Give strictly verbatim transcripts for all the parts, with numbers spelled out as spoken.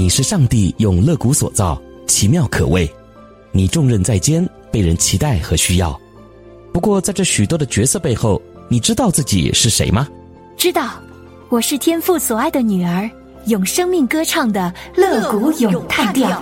你是上帝用肋骨所造，奇妙可畏。你重任在肩，被人期待和需要。不过在这许多的角色背后，你知道自己是谁吗？ 知道，我是天父所爱的女儿，用生命歌唱的肋骨咏叹调。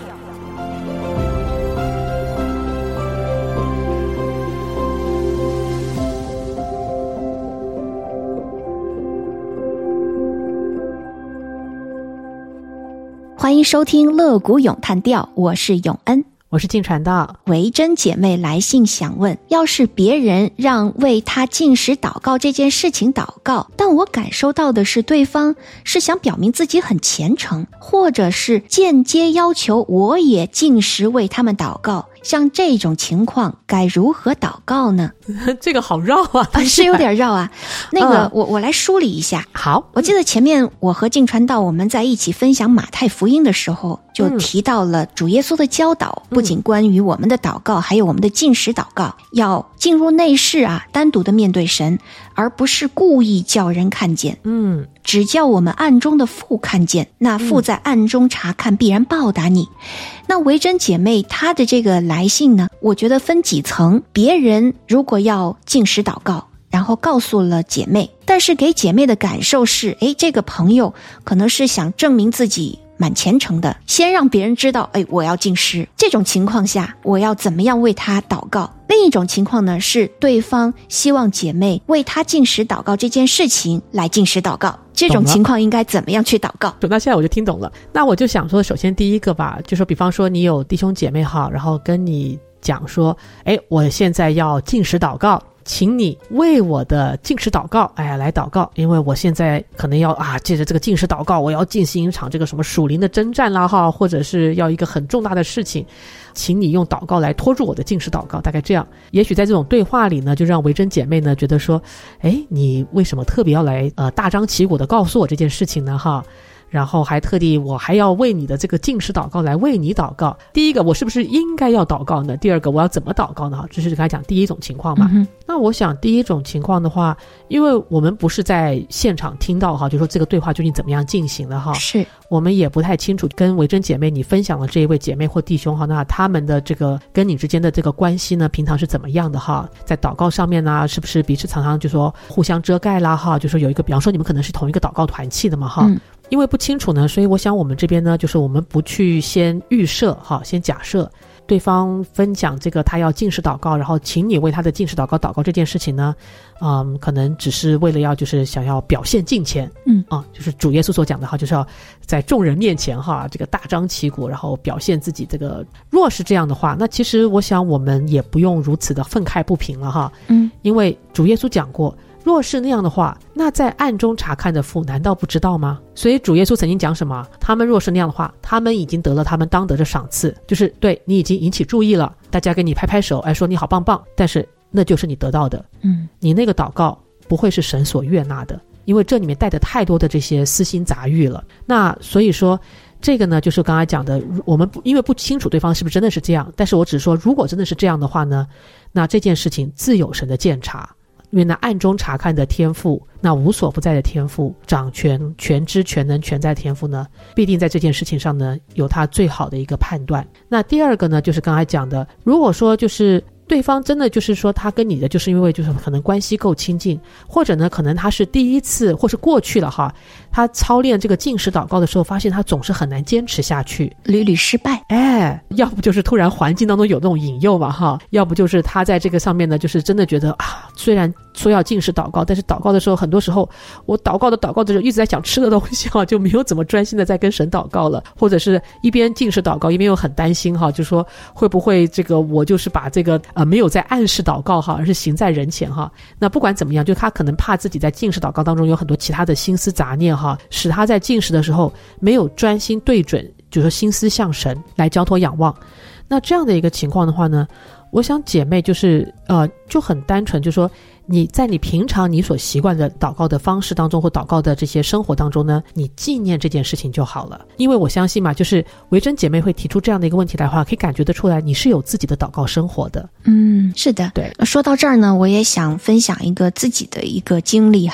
欢迎收听肋骨咏叹调，我是永恩， 我是静传道。 维珍姐妹来信想问，要是别人让为她禁食祷告这件事情祷告，但我感受到的是对方是想表明自己很虔诚，或者是间接要求我也禁食为他们祷告，像这种情况该如何祷告呢？ 这个好绕啊， 啊是有点绕啊。那个、嗯、我我来梳理一下。 好， 我记得前面我和静传道我们在一起分享马太福音的时候，就提到了主耶稣的教导，嗯、不仅关于我们的祷告，还有我们的禁食祷告，要进入内室啊，单独的面对神，而不是故意叫人看见。嗯，只叫我们暗中的父看见，那父在暗中查看，必然报答你。那维珍姐妹她的这个来信呢，我觉得分几层。别人如果要禁食祷告，然后告诉了姐妹，但是给姐妹的感受是，诶，这个朋友可能是想证明自己蛮虔诚的，先让别人知道，诶，我要禁食。这种情况下，我要怎么样为他祷告？另一种情况呢，是对方希望姐妹为他禁食祷告这件事情来禁食祷告。这种情况应该怎么样去祷告？ 那现在我就听懂了。那我就想说，首先第一个吧，就说比方说你有弟兄姐妹哈，然后跟你讲说，诶，我现在要禁食祷告，请你为我的禁食祷告，哎，来祷告，因为我现在可能要啊，借着这个禁食祷告，我要进行一场这个什么属灵的征战啦哈，或者是要一个很重大的事情，请你用祷告来拖住我的禁食祷告，大概这样。也许在这种对话里呢，就让维珍姐妹呢觉得说，哎，你为什么特别要来呃大张旗鼓的告诉我这件事情呢哈？然后还特地我还要为你的这个禁食祷告来为你祷告。第一个，我是不是应该要祷告呢？第二个，我要怎么祷告呢？这是刚才讲第一种情况嘛。嗯、那我想第一种情况的话，因为我们不是在现场听到哈，就说这个对话究竟怎么样进行的哈，是我们也不太清楚。跟维珍姐妹你分享了这一位姐妹或弟兄哈，那他们的这个跟你之间的这个关系呢，平常是怎么样的哈？在祷告上面呢，是不是彼此常常就说互相遮盖啦哈？就说有一个，比方说你们可能是同一个祷告团契的嘛哈。嗯，因为不清楚呢，所以我想我们这边呢，就是我们不去先预设哈，先假设对方分享这个他要禁食祷告，然后请你为他的禁食祷告祷告这件事情呢，嗯，可能只是为了要就是想要表现敬虔，嗯啊，就是主耶稣所讲的哈，就是要在众人面前哈，这个大张旗鼓，然后表现自己这个。若是这样的话，那其实我想我们也不用如此的愤慨不平了哈，嗯，因为主耶稣讲过，若是那样的话，那在暗中查看的父难道不知道吗？所以主耶稣曾经讲什么？他们若是那样的话，他们已经得了他们当得的赏赐，就是对你已经引起注意了，大家给你拍拍手，哎，说你好棒棒，但是那就是你得到的。嗯，你那个祷告不会是神所悦纳的，因为这里面带着太多的这些私心杂欲了。那所以说这个呢，就是刚才讲的，我们因为不清楚对方是不是真的是这样，但是我只是说，如果真的是这样的话呢，那这件事情自有神的鉴察。因为那暗中查看的天父，那无所不在的天父，掌权全知全能全在的天父呢，必定在这件事情上呢有他最好的一个判断。那第二个呢，就是刚才讲的，如果说就是对方真的就是说他跟你的就是因为就是可能关系够亲近，或者呢可能他是第一次或是过去了哈，他操练这个禁食祷告的时候发现他总是很难坚持下去，屡屡失败，哎，要不就是突然环境当中有那种引诱嘛哈，要不就是他在这个上面呢就是真的觉得啊，虽然说要禁食祷告，但是祷告的时候很多时候我祷告的祷告的时候一直在想吃的东西哈，就没有怎么专心的在跟神祷告了，或者是一边禁食祷告一边又很担心哈，就说会不会这个我就是把这个呃没有在暗示祷告哈，而是行在人前哈。那不管怎么样，就他可能怕自己在禁食祷告当中有很多其他的心思杂念哈，使他在禁食的时候没有专心对准，就是说心思向神来交托仰望。那这样的一个情况的话呢，我想姐妹就是呃就很单纯，就是说你在你平常你所习惯的祷告的方式当中或祷告的这些生活当中呢，你纪念这件事情就好了。因为我相信嘛，就是维珍姐妹会提出这样的一个问题来的话，可以感觉得出来你是有自己的祷告生活的。嗯， 是的。 对， 说到这儿呢，我也想分享一个自己的一个经历哈。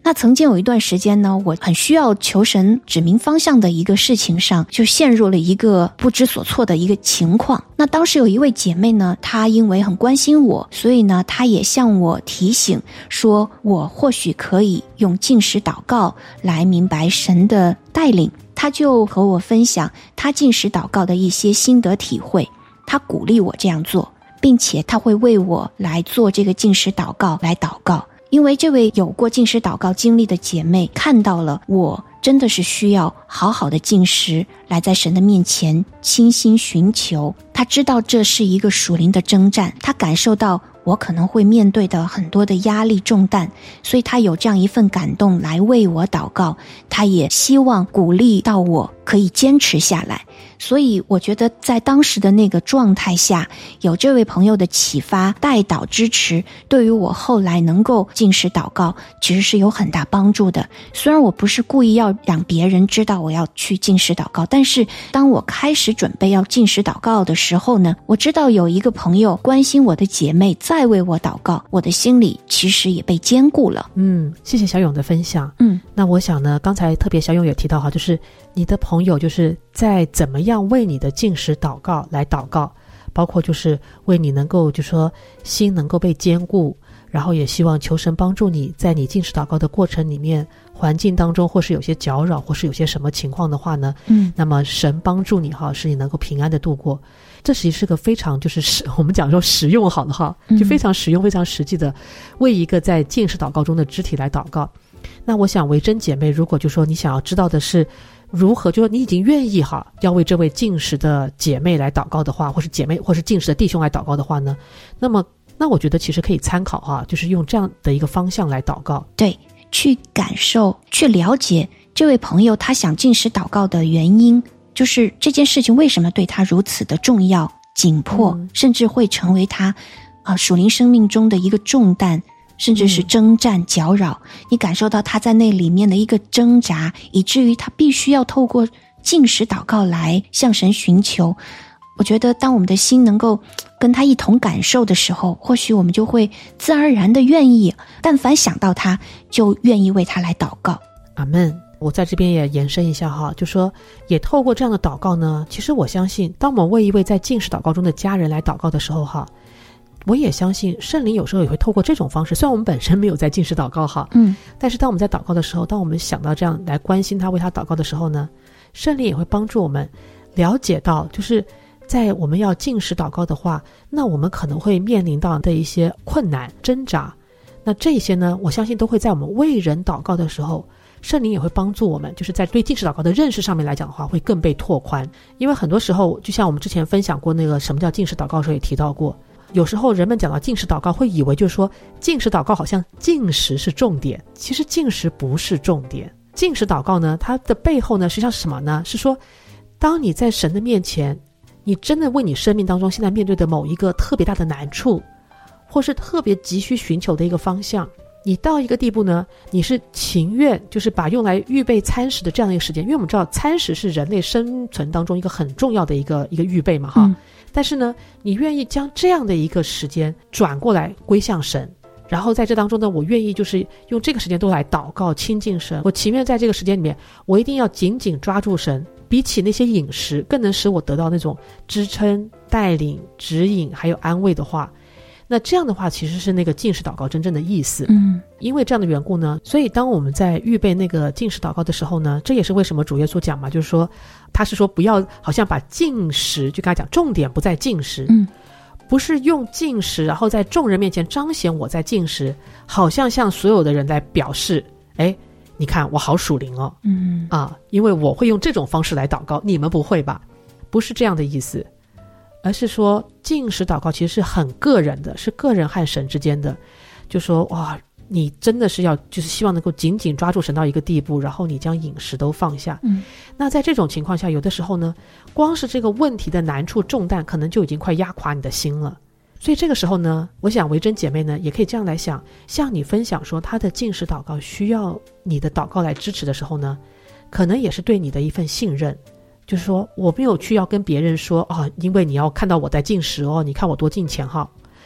那曾经有一段时间呢，我很需要求神指明方向的一个事情上，就陷入了一个不知所措的一个情况。那当时有一位姐妹呢，她因为很关心我，所以呢，她也向我提醒说，我或许可以用禁食祷告来明白神的带领。她就和我分享她禁食祷告的一些心得体会，她鼓励我这样做，并且她会为我来做这个禁食祷告来祷告。因为这位有过禁食祷告经历的姐妹看到了我真的是需要好好的禁食，来在神的面前倾心寻求。她知道这是一个属灵的征战，她感受到我可能会面对的很多的压力重担，所以她有这样一份感动来为我祷告，她也希望鼓励到我可以坚持下来。所以我觉得在当时的那个状态下，有这位朋友的启发带祷支持，对于我后来能够禁食祷告其实是有很大帮助的。虽然我不是故意要让别人知道我要去禁食祷告，但是当我开始准备要禁食祷告的时候呢，我知道有一个朋友关心我的姐妹在为我祷告，我的心里其实也被坚固了。 嗯，谢谢小勇的分享。 嗯， 那我想呢，刚才特别小勇也提到哈，就是你的朋友就是在怎么样为你的禁食祷告来祷告，包括就是为你能够就说心能够被坚固，然后也希望求神帮助你在你禁食祷告的过程里面，环境当中或是有些搅扰或是有些什么情况的话呢，嗯，那么神帮助你哈，使你能够平安的度过。这实际是个非常就是实我们讲说实用好的哈，就非常实用非常实际的为一个在禁食祷告中的肢体来祷告。那我想维珍姐妹，如果就说你想要知道的是如何，就说你已经愿意哈要为这位禁食的姐妹来祷告的话，或是姐妹或是禁食的弟兄来祷告的话呢，那么那我觉得其实可以参考哈，就是用这样的一个方向来祷告。 对，去感受去了解这位朋友他想禁食祷告的原因，就是这件事情为什么对他如此的重要紧迫、嗯、甚至会成为他啊、呃、属灵生命中的一个重担，甚至是征战搅扰、嗯、你感受到他在那里面的一个挣扎，以至于他必须要透过禁食祷告来向神寻求。我觉得当我们的心能够跟他一同感受的时候，或许我们就会自然而然的愿意，但凡想到他就愿意为他来祷告。 阿们。我在这边也延伸一下哈，就说也透过这样的祷告呢，其实我相信当我们为一位在禁食祷告中的家人来祷告的时候哈，我也相信圣灵有时候也会透过这种方式，虽然我们本身没有在禁食祷告哈，嗯，但是当我们在祷告的时候，当我们想到这样来关心他为他祷告的时候呢，圣灵也会帮助我们了解到，就是在我们要禁食祷告的话，那我们可能会面临到的一些困难挣扎，那这些呢我相信都会在我们为人祷告的时候，圣灵也会帮助我们，就是在对禁食祷告的认识上面来讲的话会更被拓宽。因为很多时候就像我们之前分享过那个什么叫禁食祷告的时候也提到过，有时候人们讲到禁食祷告会以为就是说禁食祷告好像禁食是重点，其实禁食不是重点。禁食祷告呢它的背后呢实际上是什么呢？是说当你在神的面前，你真的为你生命当中现在面对的某一个特别大的难处，或是特别急需寻求的一个方向，你到一个地步呢，你是情愿就是把用来预备餐食的这样一个时间，因为我们知道餐食是人类生存当中一个很重要的一个一个预备嘛哈、嗯，但是呢你愿意将这样的一个时间转过来归向神，然后在这当中呢，我愿意就是用这个时间都来祷告亲近神，我情愿在这个时间里面我一定要紧紧抓住神，比起那些饮食更能使我得到那种支撑带领指引还有安慰的话，那这样的话其实是那个禁食祷告真正的意思。嗯，因为这样的缘故呢，所以当我们在预备那个禁食祷告的时候呢，这也是为什么主耶稣讲嘛，就是说他是说不要好像把禁食，就跟他讲重点不在禁食，嗯，不是用禁食然后在众人面前彰显我在禁食，好像向所有的人来表示，哎，你看我好属灵哦，嗯啊，因为我会用这种方式来祷告，你们不会吧？不是这样的意思，而是说禁食祷告其实是很个人的，是个人和神之间的，就说哇，你真的是要就是希望能够紧紧抓住神到一个地步，然后你将饮食都放下。嗯，那在这种情况下，有的时候呢，光是这个问题的难处重担可能就已经快压垮你的心了。所以这个时候呢，我想维珍姐妹呢也可以这样来想，向你分享说她的禁食祷告需要你的祷告来支持的时候呢，可能也是对你的一份信任，就是说我没有去要跟别人说哦，因为你要看到我在禁食哦，你看我多敬虔哈，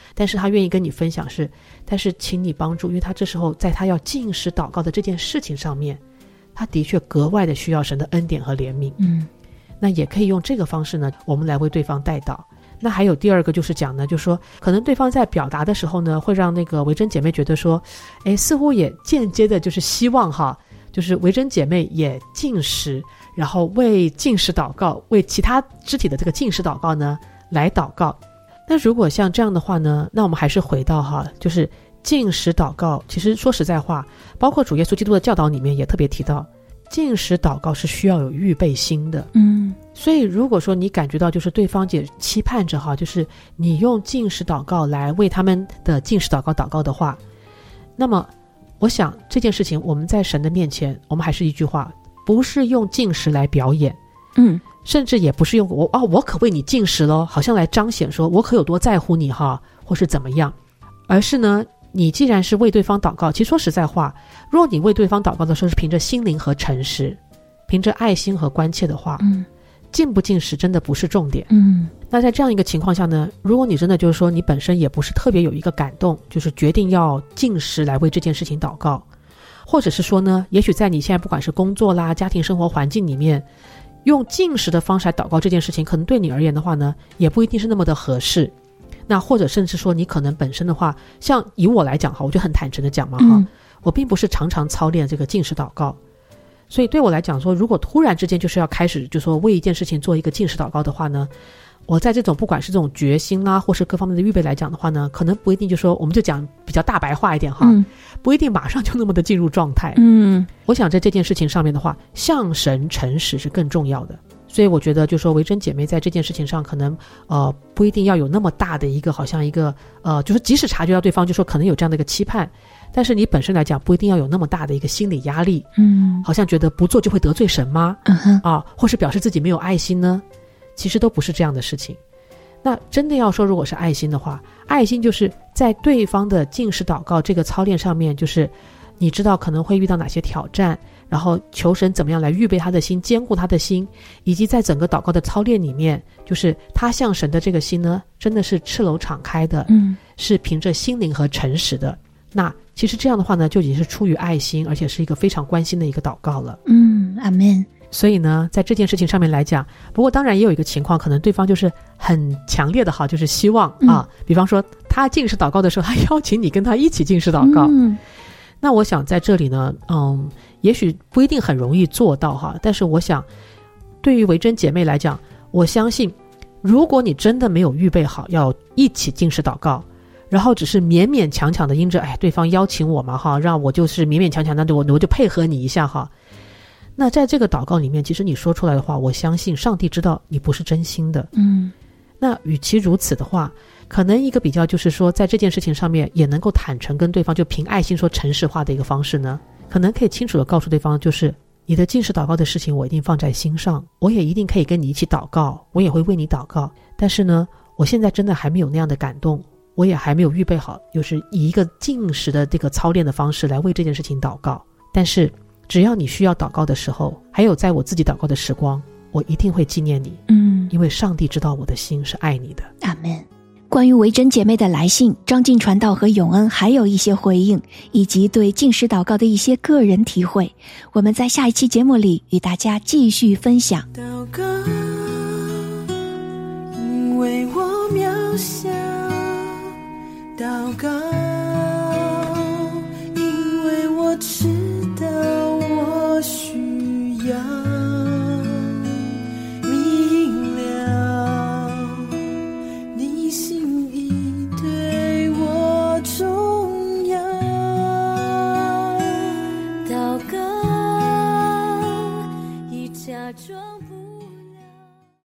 但是他愿意跟你分享是，但是请你帮助，因为他这时候在他要禁食祷告的这件事情上面，他的确格外的需要神的恩典和怜悯。 嗯， 那也可以用这个方式呢，我们来为对方代祷。那还有第二个就是讲呢，就是说可能对方在表达的时候呢，会让那个维珍姐妹觉得说，哎，似乎也间接的就是希望哈，就是维珍姐妹也禁食，然后为禁食祷告，为其他肢体的这个禁食祷告呢来祷告。那如果像这样的话呢，那我们还是回到哈，就是禁食祷告，其实说实在话，包括主耶稣基督的教导里面也特别提到，禁食祷告是需要有预备心的。 嗯， 所以如果说你感觉到就是对方也期盼着哈，就是你用禁食祷告来为他们的禁食祷告祷告的话，那么我想这件事情我们在神的面前，我们还是一句话，不是用禁食来表演， 嗯， 甚至也不是用我啊，我可为你禁食咯，好像来彰显说我可有多在乎你哈，或是怎么样，而是呢，你既然是为对方祷告，其实说实在话，若你为对方祷告的时候是凭着心灵和诚实，凭着爱心和关切的话， 嗯， 禁不禁食真的不是重点。 嗯， 那在这样一个情况下呢，如果你真的就是说你本身也不是特别有一个感动，就是决定要禁食来为这件事情祷告，或者是说呢，也许在你现在不管是工作啦、家庭生活环境里面，用禁食的方式来祷告这件事情，可能对你而言的话呢，也不一定是那么的合适。那或者甚至说你可能本身的话，像以我来讲哈，我就很坦诚的讲嘛哈、嗯，我并不是常常操练这个禁食祷告，所以对我来讲说，如果突然之间就是要开始就说为一件事情做一个禁食祷告的话呢，我在这种不管是这种决心啦，或是各方面的预备来讲的话呢，可能不一定就说，我们就讲比较大白话一点哈、嗯，不一定马上就那么的进入状态。 嗯， 我想在这件事情上面的话，向神诚实是更重要的。所以我觉得就说维珍姐妹在这件事情上可能呃不一定要有那么大的一个好像一个呃就是即使察觉到对方就说可能有这样的一个期盼，但是你本身来讲不一定要有那么大的一个心理压力， 嗯， 好像觉得不做就会得罪神吗？ 嗯哼， 啊，或是表示自己没有爱心呢？其实都不是这样的事情。那真的要说如果是爱心的话，爱心就是在对方的禁食祷告这个操练上面，就是你知道可能会遇到哪些挑战，然后求神怎么样来预备他的心，坚固他的心，以及在整个祷告的操练里面，就是他向神的这个心呢，真的是赤裸敞开的， 嗯，是凭着心灵和诚实的。那其实这样的话呢，就已经是出于爱心，而且是一个非常关心的一个祷告了。 嗯，阿们。 所以呢，在这件事情上面来讲，不过当然也有一个情况，可能对方就是很强烈的哈，就是希望、嗯、啊，比方说他禁食祷告的时候，他邀请你跟他一起禁食祷告。 嗯， 那我想在这里呢，嗯，也许不一定很容易做到哈，但是我想，对于维珍姐妹来讲，我相信，如果你真的没有预备好要一起禁食祷告，然后只是勉勉强强的因着哎对方邀请我嘛哈，让我就是勉勉强强的我我就配合你一下哈。那在这个祷告里面，其实你说出来的话，我相信上帝知道你不是真心的。 嗯， 那与其如此的话，可能一个比较就是说，在这件事情上面也能够坦诚跟对方就凭爱心说诚实话的一个方式呢，可能可以清楚的告诉对方，就是你的禁食祷告的事情我一定放在心上，我也一定可以跟你一起祷告，我也会为你祷告，但是呢，我现在真的还没有那样的感动，我也还没有预备好，就是以一个禁食的这个操练的方式来为这件事情祷告。但是只要你需要祷告的时候，还有在我自己祷告的时光，我一定会纪念你。 嗯， 因为上帝知道我的心是爱你的。 阿们。关于维珍姐妹的来信，张晋传道和永恩还有一些回应，以及对禁食祷告的一些个人体会，我们在下一期节目里与大家继续分享。 当